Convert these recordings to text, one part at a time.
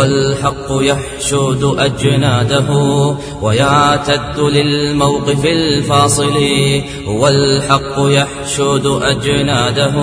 والحق يحشد أجناده ويعتد للموقف الفاصل والحق يحشد أجناده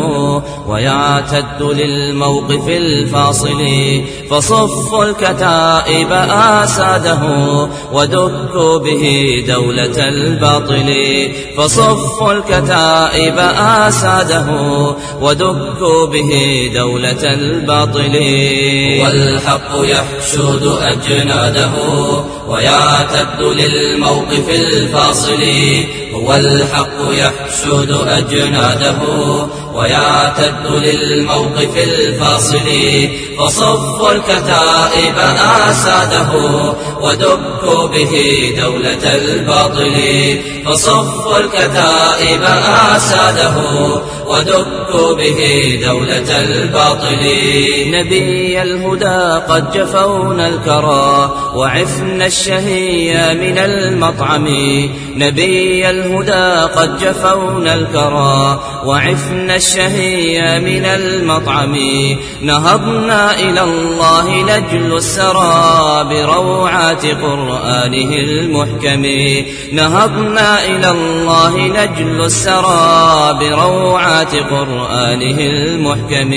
ويعتد للموقف الفاصل فصفوا الكتائب آساده ودكوا به دولة الباطل فصفوا الكتائب آساده ودكوا به دولة الباطل والحق يحشد أجناده ويعتد للموقف الفاصل والحق يحشد أجناده ويعتد للموقف الفاصل فصفوا الكتائب آساده ودكوا به دولة الباطل فصفوا الكتائب آساده ودكوا به دولة الباطل نبي الهدى قد جفونا الكرى وعفنا الشهي من المطعم نبي الهدى قد جفونا الكرى وعفنا الشهي من المطعم نهضنا إلى الله نجل السرى بروعات قرآنه المحكم نهضنا إلى الله نجل السرى بروعات قرآنه المحكم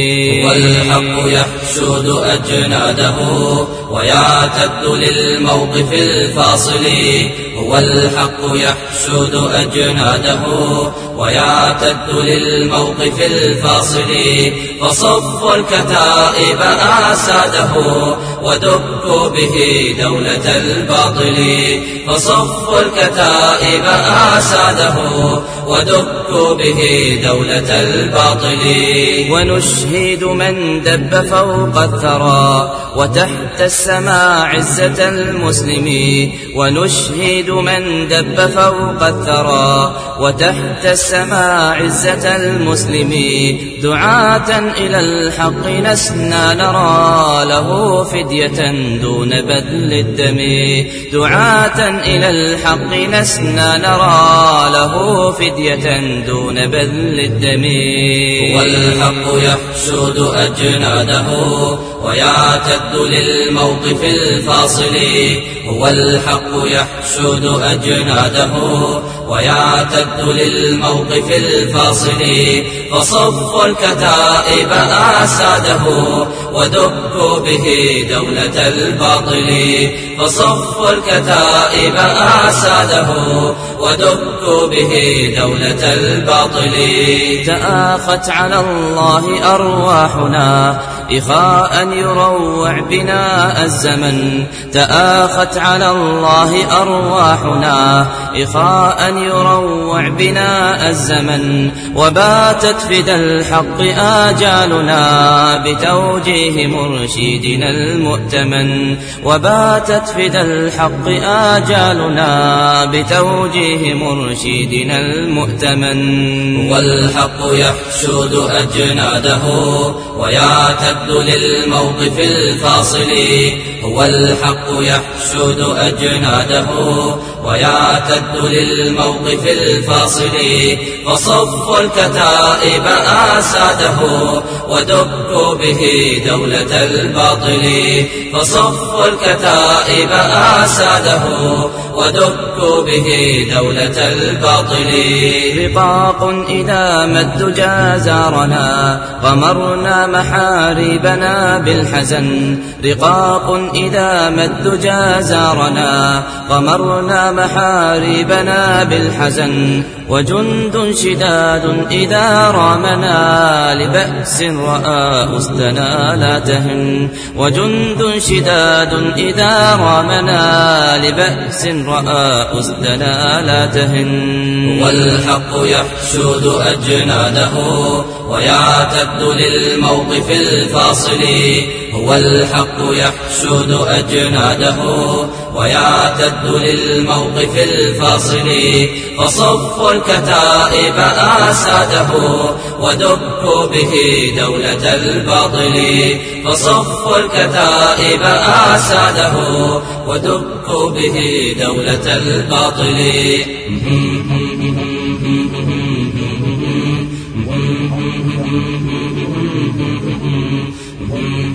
والحق يحشد أجناده ويعتد للموقف الفاصل والحق يحشد أجناده ويعتد للموقف الفاصل فصفوا الكتائب آساده ودكوا به دولة الباطل فصفوا الكتائب آساده ودكوا به دولة الباطل ونشهد من دب فوق الثرى وتحت السماء عزة المسلمين ونشهد من دب فوق الثرى وتحت السماء عزة المسلمين دعاة إلى الحق لسنا نرى له فدية دون بذل الدم دعاة إلى الحق لسنا نرى له فدية دون بذل الدم والحق يحشد أجناده ويعتد للموقف الفاصل والحق يحشد أجناده ويعتد للموقف الفاصل فصفوا الكتائب آساده ودكوا به دولة الباطل فصفوا الكتائب آساده ودكوا به دولة الباطل تآخت على الله أرواحنا إخاء يروع بنا الزمن تآخت على الله أرواحنا إخاء يروع بنا الزمن وباتت فدى الحق آجالنا بتوجيه مرشدنا المؤتمن وباتت فدى الحق آجالنا بتوجيه مرشدنا المؤتمن والحق يحشد أجناده ويعتد للموقف الفاصل والحق يحشد أجناده ويعتد للموقف الفاصل فصفوا الكتائب آساده ودكوا به دولة الباطل فصفوا الكتائب آساده ودكوا به دولة الباطل رقاق إذا ما الدجى زارنا غمرنا محاربنا بالحزن رقاق إذا ما الدجى زارنا غمرنا محاربنا بالحزن وجند شداد إذا رامنا لبأس رأى أسدنا لا تهن وجند شداد إذا رامنا لبأس رأى أسدنا لا تهن والحق يحشد أجناده ويعتد للموقف الفاصل والحق يحشد أجناده ويعتد للموقف الفاصل فصفوا الكتائب آساده ودكوا به دولة الباطل فصفوا الكتائب آساده ودكوا به دولة الباطل